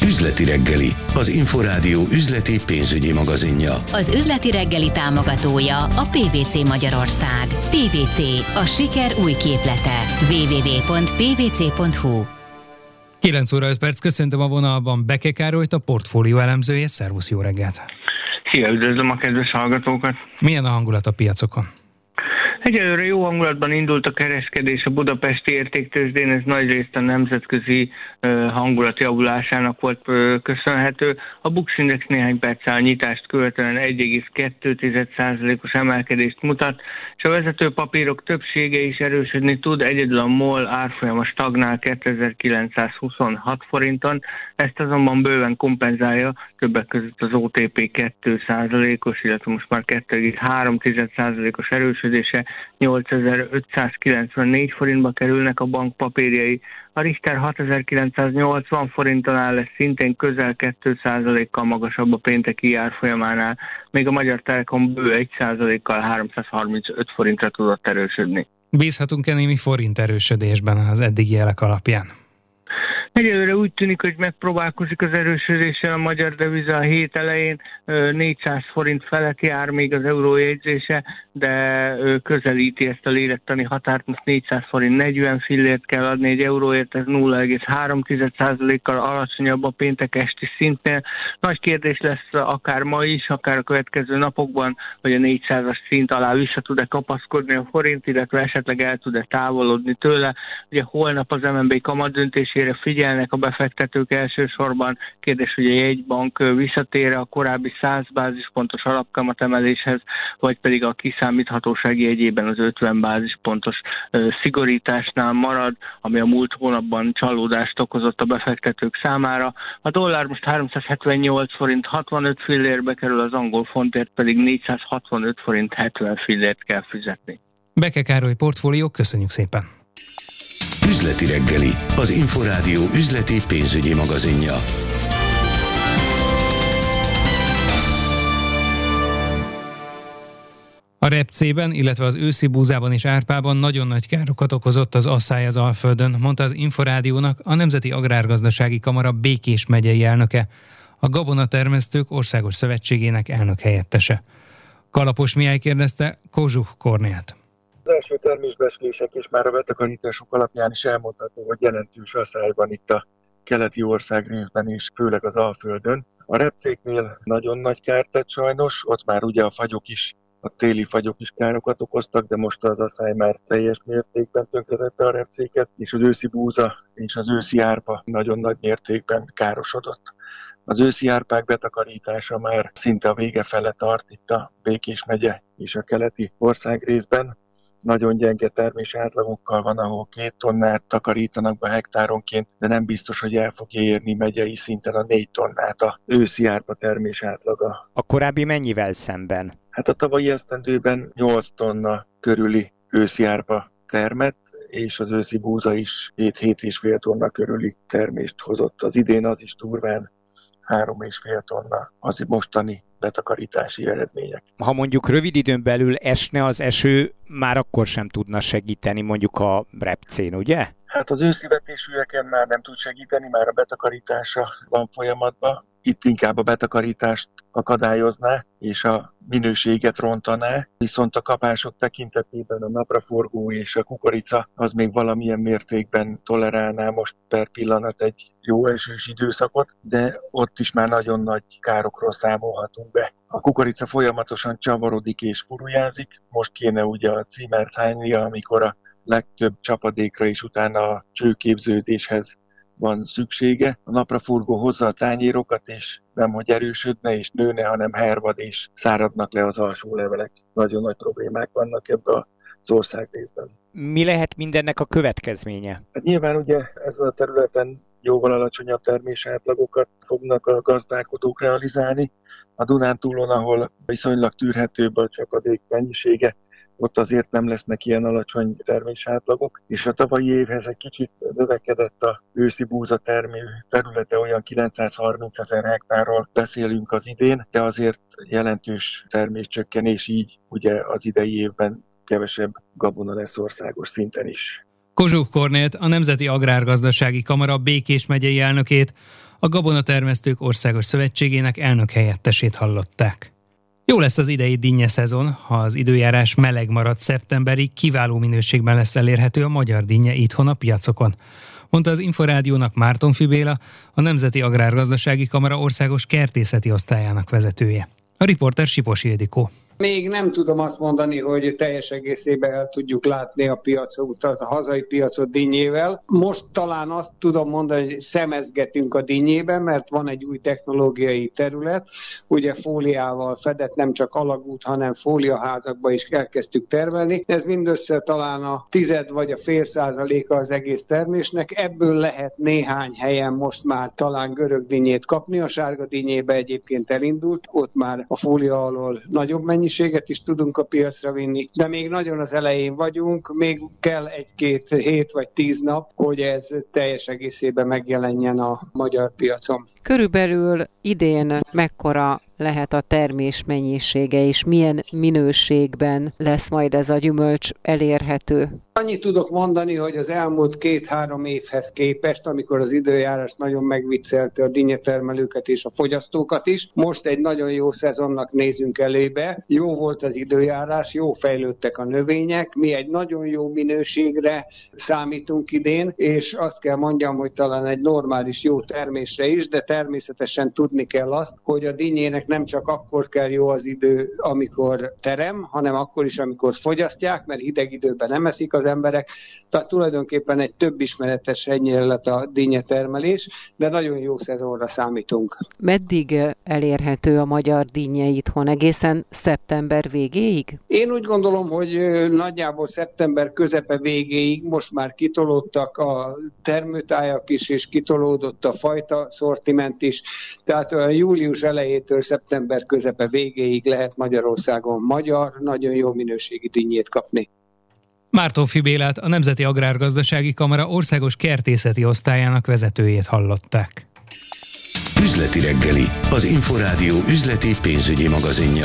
Üzleti reggeli, az Inforádió üzleti pénzügyi magazinja. Az Üzleti reggeli támogatója a PwC Magyarország. PwC, a siker új képlete. www.pwc.hu. 9 óra 5 perc, köszöntöm a vonalban Beke Károlyt, a portfólió elemzőjét. Szervusz, jó reggelt! Szia, üdvözlöm a kedves hallgatókat! Milyen a hangulat a piacokon? Egyelőre jó hangulatban indult a kereskedés a budapesti értéktőzsdén, ez nagyrészt a nemzetközi hangulat javulásának volt köszönhető. A Bux Index néhány perccel a nyitást követően 1,2%-os emelkedést mutat, és a vezető papírok többsége is erősödni tud, egyedül a MOL árfolyama stagnál 2926 forinton, ezt azonban bőven kompenzálja, többek között az OTP 2%-os, illetve most már 2,3%-os erősödése, 8594 forintba kerülnek a bank papírjai. A Richter 6980 forinton áll, lesz szintén közel 2%-kal magasabb a pénteki árfolyamánál, még a Magyar Telekom bő 1%-kal 335 forintra tudott erősödni. Bízhatunk-e némi forint erősödésben az eddigi jelek alapján? Egyelőre úgy tűnik, hogy megpróbálkozik az erősödéssel a magyar deviza a hét elején, 400 forint felett jár még az eurójegyzése, de közelíti ezt a lélektani határt, most 400 forint 40 fillért kell adni egy euróért, ez 0,3%-kal alacsonyabb a péntek esti szintnél. Nagy kérdés lesz akár ma is, akár a következő napokban, hogy a 400-as szint alá vissza tud-e kapaszkodni a forint, illetve esetleg el tud-e távolodni tőle. Ugye holnap az MNB kamatdöntésére figyelnek a befektetők elsősorban. Kérdés, hogy a jegybank visszatér a korábbi 100 bázispontos alapkamatemeléshez, vagy pedig a kiszámíthatósági jegyében az 50 bázispontos szigorításnál marad, ami a múlt hónapban csalódást okozott a befektetők számára. A dollár most 378 forint 65 fillérbe kerül, az angol fontért pedig 465 forint 70 fillért kell fizetni. Beke Károly portfólió, köszönjük szépen! Üzleti reggeli, az Inforádió üzleti pénzügyi magazinja. A repcében, illetve az őszi búzában és árpában nagyon nagy károkat okozott az asszály az Alföldön, mondta az Inforádiónak a Nemzeti Agrárgazdasági Kamara Békés megyei elnöke, a Gabonatermesztők Országos Szövetségének elnök helyettese. Kalapos Mihály kérdezte Kozsuh Kornélt. Az első termésbecslések és már a betakarítások alapján is elmondható, hogy jelentős asszály van itt a keleti országrészben és főleg az Alföldön. A repcéknél nagyon nagy kárt tett sajnos, ott már ugye a téli fagyok is károkat okoztak, de most az asszály már teljes mértékben tönkretette a repcéket, és az őszi búza és az őszi árpa nagyon nagy mértékben károsodott. Az őszi árpák betakarítása már szinte a vége fele tart itt a Békés megye és a keleti országrészben. Nagyon gyenge termés átlagokkal van, ahol 2 tonnát takarítanak be hektáronként, de nem biztos, hogy el fogja érni megyei szinten a 4 tonnát a őszi árpa termés átlaga. A korábbi mennyivel szemben? Hát a tavalyi esztendőben 8 tonna körüli őszi árpa termett, és az őszi búza is 7-7,5 tonna körüli termést hozott. Az idén az is durván 3,5 tonna az mostani betakarítási eredmények. Ha mondjuk rövid időn belül esne az eső, már akkor sem tudna segíteni mondjuk a repcén, ugye? Hát az őszi vetésűeken már nem tud segíteni, már a betakarítása van folyamatban. Itt inkább a betakarítást akadályozná, és a minőséget rontaná, viszont a kapások tekintetében a napraforgó és a kukorica az még valamilyen mértékben tolerálná most per pillanat egy jó esős időszakot, de ott is már nagyon nagy károkról számolhatunk be. A kukorica folyamatosan csavarodik és furujázik, most kéne ugye a címert hánynia, amikor a legtöbb csapadékra és utána a csőképződéshez van szüksége. A napraforgó hozza a tányérokat, és nem hogy erősödne és nőne, hanem hervad és száradnak le az alsó levelek. Nagyon nagy problémák vannak ebben az országrészben. Mi lehet mindennek a következménye? Hát nyilván ugye ezen a területen jóval alacsonyabb termésátlagokat fognak a gazdálkodók realizálni. A Dunántúlon, ahol viszonylag tűrhetőbb a csapadék mennyisége, ott azért nem lesznek ilyen alacsony termésátlagok, és a tavalyi évhez egy kicsit növekedett a őszi búza termő területe, olyan 930 000 hektárról beszélünk az idén, de azért jelentős terméscsökkenés, így ugye az idei évben kevesebb gabona lesz országos szinten is. Kozsuh Kornélt, a Nemzeti Agrárgazdasági Kamara Békés megyei elnökét, A Gabonatermesztők Országos Szövetségének elnökhelyettesét hallották. Jó lesz az idei dinnye szezon, ha az időjárás meleg marad szeptemberig, kiváló minőségben lesz elérhető a magyar dinnye itthon a piacokon, mondta az Inforádiónak Mártonffy Béla, a Nemzeti Agrárgazdasági Kamara országos kertészeti osztályának vezetője. A riporter Siposi Ildikó. Még nem tudom azt mondani, hogy teljes egészében el tudjuk látni a piacot, a hazai piacot dinnyével. Most talán azt tudom mondani, hogy szemezgetünk a dinnyében, mert van egy új technológiai terület, ugye fóliával fedett, nem csak alagút, hanem fóliaházakba is elkezdtük termelni. Ez mindössze talán a 10 vagy a fél százaléka az egész termésnek. Ebből lehet néhány helyen most már talán görög dinnyét kapni. A sárga dinnyébe egyébként elindult, ott már a fólia alól nagyobb mennyiséget is tudunk a piacra vinni, de még nagyon az elején vagyunk, még kell 1-2 hét vagy 10 nap, hogy ez teljes egészében megjelenjen a magyar piacon. Körülbelül idén mekkora lehet a termés mennyisége, és milyen minőségben lesz majd ez a gyümölcs elérhető? Annyit tudok mondani, hogy az elmúlt 2-3 évhez képest, amikor az időjárás nagyon megviccelte a dinnyetermelőket és a fogyasztókat is, most egy nagyon jó szezonnak nézünk elébe. Jó volt az időjárás, jó fejlődtek a növények, mi egy nagyon jó minőségre számítunk idén, és azt kell mondjam, hogy talán egy normális jó termésre is, de természetesen tudni kell azt, hogy a dinnyének nem csak akkor kell jó az idő, amikor terem, hanem akkor is, amikor fogyasztják, mert hideg időben nem eszik az emberek. Tehát tulajdonképpen egy több ismeretes ennyire lett a dinnyetermelés, de nagyon jó szezonra számítunk. Meddig elérhető a magyar dinnye itthon? Egészen szeptember végéig? Én úgy gondolom, hogy nagyjából szeptember közepe végéig most már kitolódtak a termőtájak is, és kitolódott a fajta szortiment is. Tehát a július elejétől szeptember közepe végéig lehet Magyarországon magyar, nagyon jó minőségi dinnyét kapni. Mártonffy Bélát, a Nemzeti Agrárgazdasági Kamara országos kertészeti osztályának vezetőjét hallották. Üzleti reggeli, az Inforádió üzleti pénzügyi magazinja.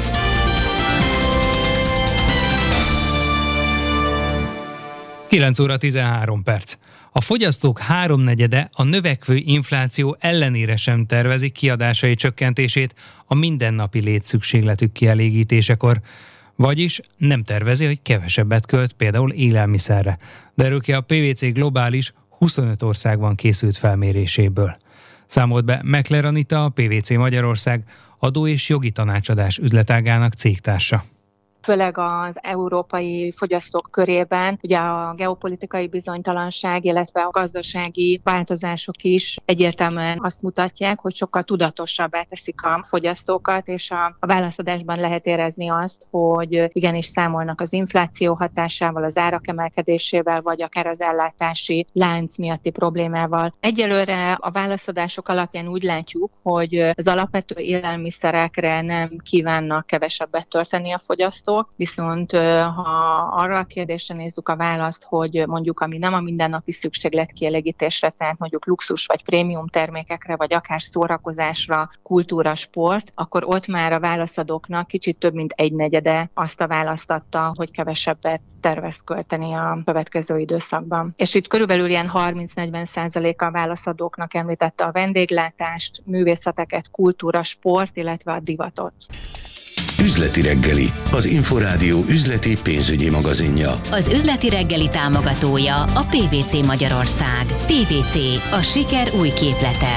(9 óra 13 perc). A fogyasztók 3/4 a növekvő infláció ellenére sem tervezi kiadásai csökkentését a mindennapi létszükségletük kielégítésekor. Vagyis nem tervezi, hogy kevesebbet költ például élelmiszerre. Derül ki a PwC globális 25 országban készült felméréséből. Számolt be Mekler Anita, a PwC Magyarország adó- és jogi tanácsadás üzletágának cégtársa. Főleg az európai fogyasztók körében ugye a geopolitikai bizonytalanság, illetve a gazdasági változások is egyértelműen azt mutatják, hogy sokkal tudatosabbá teszik a fogyasztókat, és a válaszadásban lehet érezni azt, hogy igenis számolnak az infláció hatásával, az árak emelkedésével, vagy akár az ellátási lánc miatti problémával. Egyelőre a válaszadások alapján úgy látjuk, hogy az alapvető élelmiszerekre nem kívánnak kevesebbet tölteni a fogyasztók, viszont ha arra a kérdésre nézzük a választ, hogy mondjuk ami nem a mindennapi szükséglet kielégítésre, tehát mondjuk luxus vagy prémium termékekre, vagy akár szórakozásra, kultúra, sport, akkor ott már a válaszadóknak kicsit több mint 1/4 azt a választ adta, hogy kevesebbet tervez költeni a következő időszakban. És itt körülbelül ilyen 30-40% a válaszadóknak említette a vendéglátást, művészeteket, kultúra, sport, illetve a divatot. Üzleti reggeli, az Inforádió üzleti pénzügyi magazinja. Az üzleti reggeli támogatója a PwC Magyarország. PwC, a siker új képlete.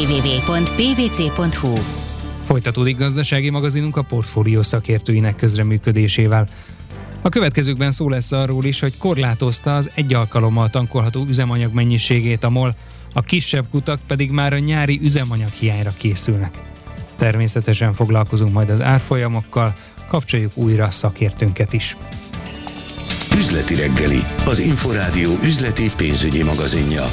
www.pwc.hu. Folytatódik gazdasági magazinunk a portfólió szakértőinek közreműködésével. A következőkben szó lesz arról is, hogy korlátozta az egy alkalommal tankolható üzemanyag mennyiségét a MOL, a kisebb kutak pedig már a nyári üzemanyaghiányra készülnek. Természetesen foglalkozunk majd az árfolyamokkal, kapcsoljuk újra a szakértőnket is. Üzleti reggeli, az Inforádió üzleti pénzügyi magazinja.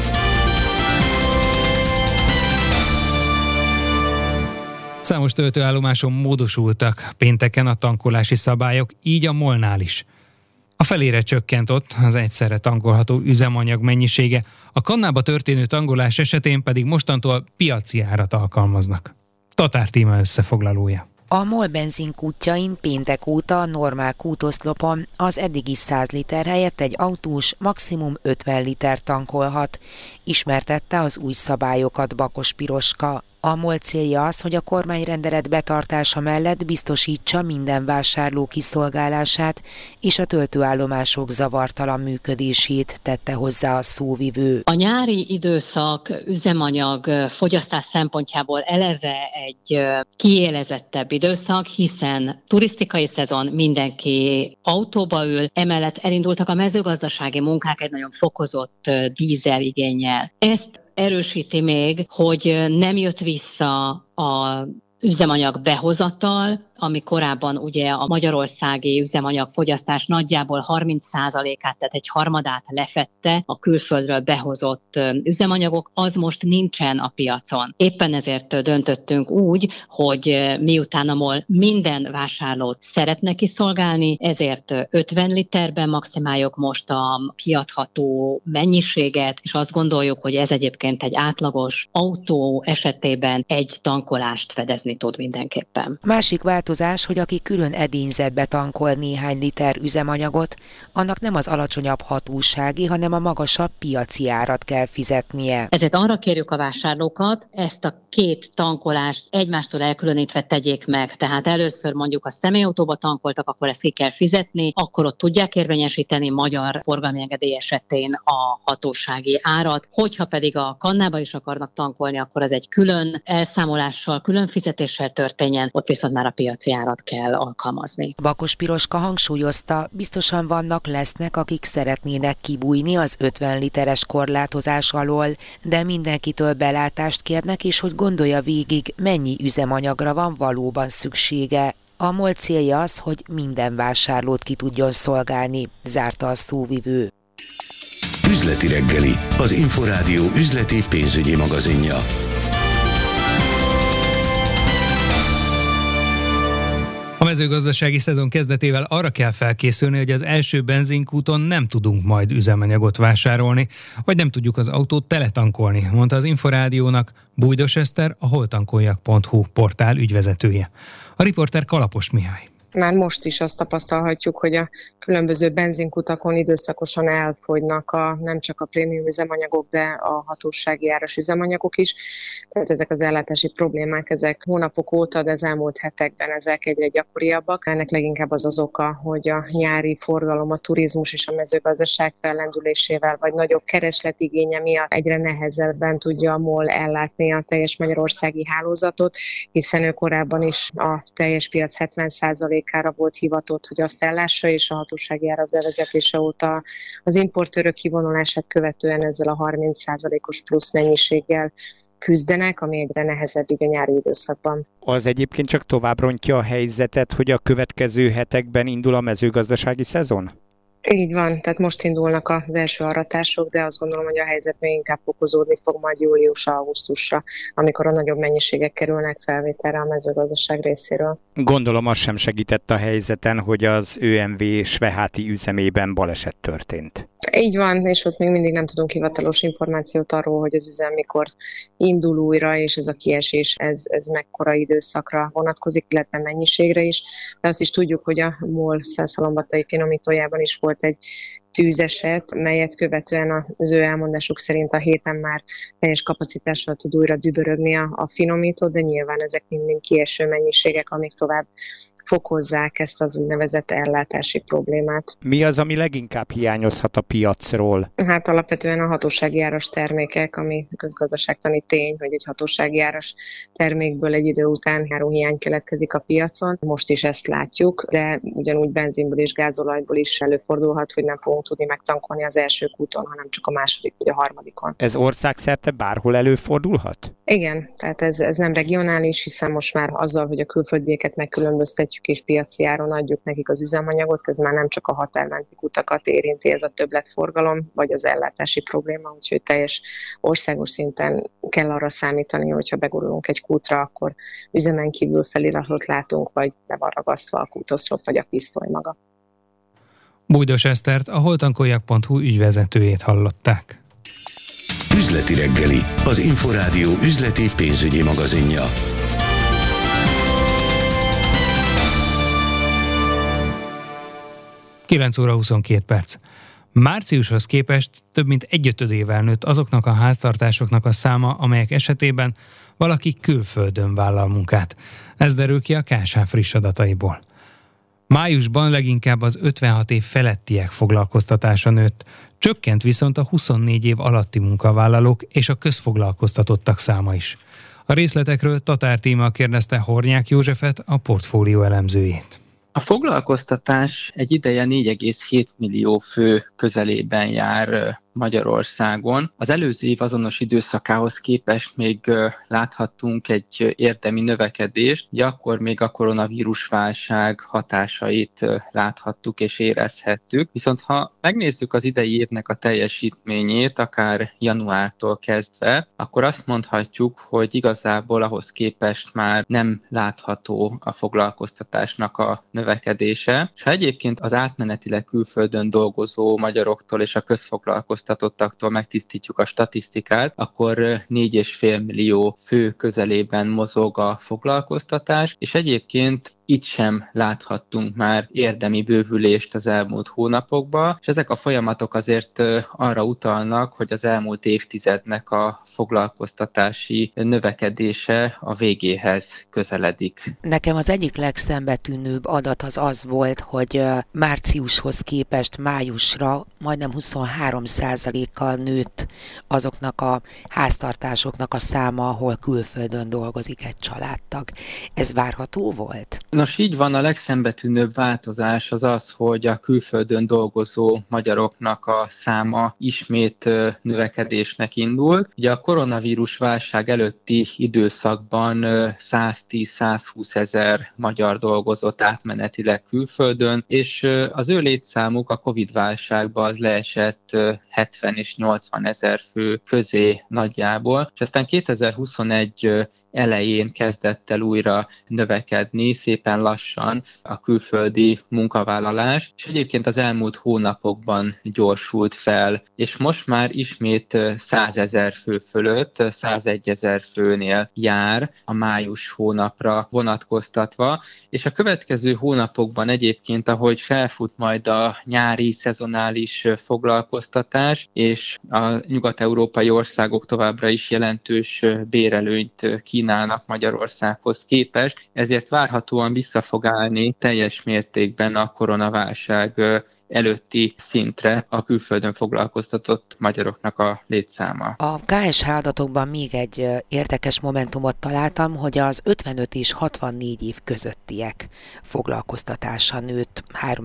Számos töltőállomáson módosultak pénteken a tankolási szabályok, így a MOL-nál is. A felére csökkent ott az egyszerre tankolható üzemanyag mennyisége, a kannába történő tankolás esetén pedig mostantól piaci árat alkalmaznak. Tatár Tíma összefoglalója. A MOL benzinkútjain péntek óta a normál kútoszlopon az eddigi 100 liter helyett egy autós maximum 50 liter tankolhat, ismertette az új szabályokat Bakos Piroska. A MOL célja az, hogy a kormányrendelet betartása mellett biztosítsa minden vásárló kiszolgálását és a töltőállomások zavartalan működését, tette hozzá a szóvivő. A nyári időszak üzemanyag fogyasztás szempontjából eleve egy kiélezettebb időszak, hiszen turisztikai szezon, mindenki autóba ül, emellett elindultak a mezőgazdasági munkák egy nagyon fokozott dízeligénnyel. Ezt erősíti még, hogy nem jött vissza a üzemanyag behozatal, ami korábban ugye a magyarországi üzemanyagfogyasztás nagyjából 30%-át, tehát egy harmadát lefette a külföldről behozott üzemanyagok, az most nincsen a piacon. Éppen ezért döntöttünk úgy, hogy miután a MOL minden vásárlót szeretne kiszolgálni, ezért 50 literben maximáljuk most a kiadható mennyiséget, és azt gondoljuk, hogy ez egyébként egy átlagos autó esetében egy tankolást fedezni tud mindenképpen. Másik változás, hogy aki külön edényzetbe tankol néhány liter üzemanyagot, annak nem az alacsonyabb hatósági, hanem a magasabb piaci árat kell fizetnie. Ezért arra kérjük a vásárlókat, ezt a két tankolást egymástól elkülönítve tegyék meg. Tehát először mondjuk a személyautóba tankoltak, akkor ezt ki kell fizetni, akkor ott tudják érvényesíteni magyar forgalmi engedély esetén a hatósági árat. Hogyha pedig a kannába is akarnak tankolni, akkor ez egy külön elszámolással, külön fizetéssel történjen, ott viszont már a piaci árat kell alkalmazni. Bakos Piroska hangsúlyozta, biztosan lesznek, akik szeretnének kibújni az 50 literes korlátozás alól, de mindenkitől belátást kérnek, és hogy gondolja végig, mennyi üzemanyagra van valóban szüksége. A MOL célja az, hogy minden vásárlót ki tudjon szolgálni, zárta a szóvivő. Üzleti reggeli, az Inforádió üzleti pénzügyi magazinja. A mezőgazdasági szezon kezdetével arra kell felkészülni, hogy az első benzinkúton nem tudunk majd üzemanyagot vásárolni, vagy nem tudjuk az autót teletankolni, mondta az Inforádiónak Bújdos Eszter, a holtankoljak.hu portál ügyvezetője. A riporter Kalapos Mihály. Már most is azt tapasztalhatjuk, hogy a különböző benzinkutakon időszakosan elfogynak nem csak a prémium üzemanyagok, de a hatósági áras üzemanyagok is. Tehát ezek az ellátási problémák, ezek hónapok óta, de az elmúlt hetekben ezek egyre gyakoriabbak. Ennek leginkább az oka, hogy a nyári forgalom, a turizmus és a mezőgazdaság fellendülésével, vagy nagyobb keresletigénye miatt egyre nehezebben tudja a MOL ellátni a teljes magyarországi hálózatot, hiszen ő korábban is a teljes piac 70%-ára volt hivatott, hogy azt ellássa, és a hatósági árak bevezetése óta az importőrök kivonulását követően ezzel a 30%-os plusz mennyiséggel küzdenek, ami egyre nehezebb így a nyári időszakban. Az egyébként csak tovább rontja a helyzetet, hogy a következő hetekben indul a mezőgazdasági szezon? Így van, tehát most indulnak az első aratások, de azt gondolom, hogy a helyzet még inkább fokozódni fog majd július-augusztusra, amikor a nagyobb mennyiségek kerülnek felvételre a mezőgazdaság részéről. Gondolom az sem segített a helyzeten, hogy az ÖMV Sveháti üzemében baleset történt. Így van, és ott még mindig nem tudunk hivatalos információt arról, hogy az üzem mikor indul újra, és ez a kiesés, ez mekkora időszakra vonatkozik, illetve mennyiségre is. De azt is tudjuk, hogy a MOL Szelszalombattai finomítójában is volt egy tűzeset, melyet követően az ő elmondásuk szerint a héten már teljes kapacitással tud újra dübörögni a finomító, de nyilván ezek mind kieső mennyiségek, amik tovább fokozzák ezt az úgynevezett ellátási problémát. Mi az, ami leginkább hiányozhat a piacról? Hát alapvetően a hatósági áras termékek, ami közgazdaságtani tény, hogy egy hatósági áras termékből egy idő után áruhiány keletkezik a piacon. Most is ezt látjuk, de ugyanúgy benzinből és gázolajból is előfordulhat, hogy nem fogunk tudni megtankolni az első úton, hanem csak a második vagy a harmadikon. Ez országszerte bárhol előfordulhat? Igen, tehát ez nem regionális, hiszen most már azzal, hogy a külföldieket megkülönböztetjük és piaci áron adjuk nekik az üzemanyagot, ez már nem csak a határmenti kutakat érinti, ez a többletforgalom, vagy az ellátási probléma, úgyhogy teljes országos szinten kell arra számítani, hogyha begurulunk egy kútra, akkor üzemen kívül feliratot látunk, vagy le van ragasztva a kútoszlop, vagy a pisztoly maga. Bújdos Esztert, a holtankoljak.hu ügyvezetőjét hallották. Üzleti reggeli, az Inforádió üzleti pénzügyi magazinja. 9 óra 22 perc. Márciushoz képest több mint 1/5 nőtt azoknak a háztartásoknak a száma, amelyek esetében valaki külföldön vállal munkát. Ez derül ki a KSH friss adataiból. Májusban leginkább az 56 év felettiek foglalkoztatása nőtt, csökkent viszont a 24 év alatti munkavállalók és a közfoglalkoztatottak száma is. A részletekről Tatár Tíma kérdezte Hornyák Józsefet, a portfólió elemzőjét. A foglalkoztatás egy ideje 4,7 millió fő közelében jár Magyarországon. Az előző év azonos időszakához képest még láthattunk egy érdemi növekedést, ugye akkor még a koronavírus válság hatásait láthattuk és érezhettük. Viszont ha megnézzük az idei évnek a teljesítményét, akár januártól kezdve, akkor azt mondhatjuk, hogy igazából ahhoz képest már nem látható a foglalkoztatásnak a növekedése. És ha egyébként az átmenetileg külföldön dolgozó magyaroktól és a közfoglalkoztatottaktól megtisztítjuk a statisztikát, akkor 4,5 millió fő közelében mozog a foglalkoztatás, és egyébként itt sem láthattunk már érdemi bővülést az elmúlt hónapokban, és ezek a folyamatok azért arra utalnak, hogy az elmúlt évtizednek a foglalkoztatási növekedése a végéhez közeledik. Nekem az egyik legszembetűnőbb adat az volt, hogy márciushoz képest májusra majdnem 23%-kal nőtt azoknak a háztartásoknak a száma, ahol külföldön dolgozik egy családtag. Ez várható volt? Nos, így van, a legszembetűnőbb változás az, hogy a külföldön dolgozó magyaroknak a száma ismét növekedésnek indult. Ugye a koronavírus válság előtti időszakban 110-120 ezer magyar dolgozott átmenetileg külföldön, és az ő létszámuk a Covid-válságban az leesett 70 és 80 ezer fő közé nagyjából, és aztán 2021 elején kezdett el újra növekedni, szépen lassan a külföldi munkavállalás, és egyébként az elmúlt hónapokban gyorsult fel, és most már ismét 100 ezer fő fölött, 101 ezer főnél jár a május hónapra vonatkoztatva, és a következő hónapokban egyébként, ahogy felfut majd a nyári szezonális foglalkoztatás, és a nyugat-európai országok továbbra is jelentős bérelőnyt kínálnak Magyarországhoz képest, ezért várhatóan vissza fog állni teljes mértékben a koronaválság előtti szintre a külföldön foglalkoztatott magyaroknak a létszáma. A KSH adatokban még egy érdekes momentumot találtam, hogy az 55 és 64 év közöttiek foglalkoztatása nőtt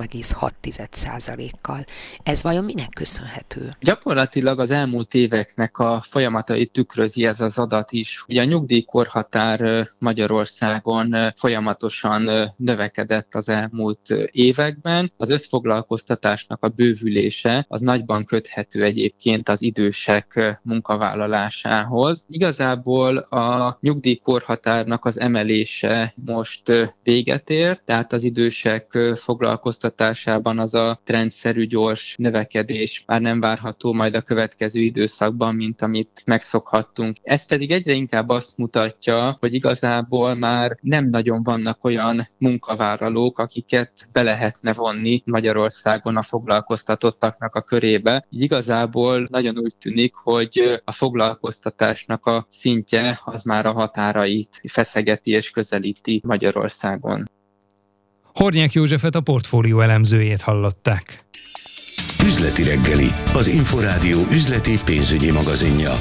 3,6%-kal. Ez vajon minek köszönhető? Gyakorlatilag az elmúlt éveknek a folyamatait tükrözi ez az adat is. Ugye a nyugdíjkorhatár Magyarországon folyamatosan növekedett az elmúlt években. Az összfoglalkoztatásnak a bővülése az nagyban köthető egyébként az idősek munkavállalásához. Igazából a nyugdíjkorhatárnak az emelése most véget ér, tehát az idősek foglalkoztatásában az a trendszerű gyors növekedés már nem várható majd a következő időszakban, mint amit megszokhattunk. Ez pedig egyre inkább azt mutatja, hogy igazából már nem nagyon vannak olyan munkavállalók, akiket be lehetne vonni Magyarországon a foglalkoztatottaknak a körébe. Így igazából nagyon úgy tűnik, hogy a foglalkoztatásnak a szintje az már a határait feszegeti és közelíti Magyarországon. Hornyák Józsefet, a portfólió elemzőjét hallották. Üzleti reggeli, az Inforádió üzleti pénzügyi magazinja.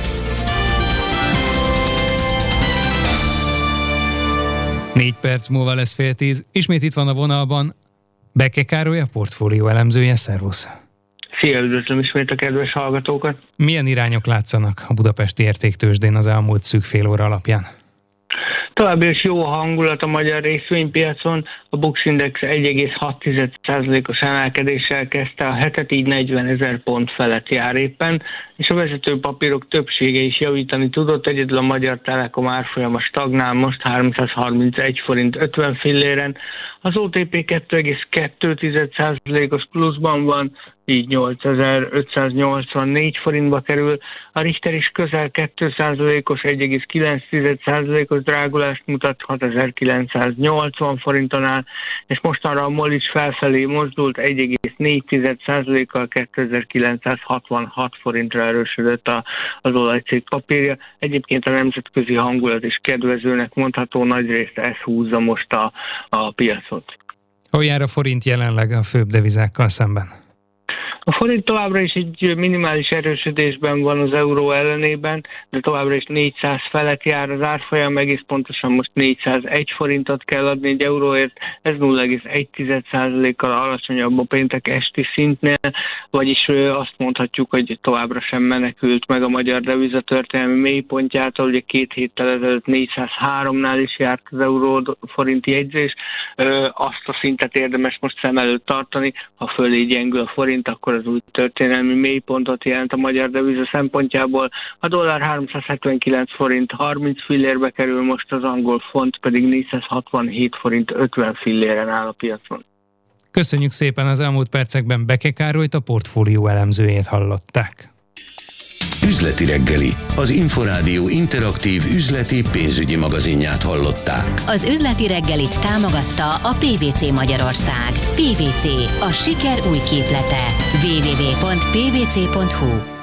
4 perc múlva lesz 9:30. Ismét itt van a vonalban Beke Károly, a portfólió elemzője. Szervusz! Szia, üdvözlöm ismét a kedves hallgatókat! Milyen irányok látszanak a budapesti értéktőzsdén az elmúlt szűk fél óra alapján? Továbbra is jó a hangulat a magyar részvénypiacon, a Bux Index 1,6%-os emelkedéssel kezdte a hetet, így 40 000 pont felett jár éppen, és a vezető papírok többsége is javítani tudott, egyedül a Magyar Telekom árfolyama stagnál most 331 forint 50 filléren, Az OTP 2,2%-os pluszban van, így 8584 forintba kerül. A Richter is közel 2%-os, 1,9%-os drágulást mutat, 6980 forinton áll, és mostanra a MOL is felfelé mozdult, 1,4%-kal 2966 forintra erősödött az olajcég papírja. Egyébként a nemzetközi hangulat is kedvezőnek mondható, nagyrészt ez húzza most a piacot. Hol jár a forint jelenleg a főbb devizákkal szemben? A forint továbbra is egy minimális erősödésben van az euró ellenében, de továbbra is 400 felett jár az árfolyam, egész pontosan most 401 forintot kell adni egy euróért, ez 0,1%-kal alacsonyabb a péntek esti szintnél, vagyis azt mondhatjuk, hogy továbbra sem menekült meg a magyar devizatörténelmi mélypontjától, ugye 2 héttel ezelőtt 403-nál is járt az euró-forint jegyzés, azt a szintet érdemes most szem előtt tartani, ha fölé gyengül a forint, akkor az új történelmi mélypontot jelent a magyar deviza szempontjából. A dollár 379 forint 30 fillérbe kerül, most az angol font pedig 467 forint 50 filléren áll a piacon. Köszönjük szépen, az elmúlt percekben Beke Károlyt, a portfólió elemzőjét hallották. Üzleti reggeli, az Inforádió interaktív üzleti pénzügyi magazinját hallották. Az üzleti reggelit támogatta a PVC Magyarország. PVC, a siker új képlete. www.pvc.hu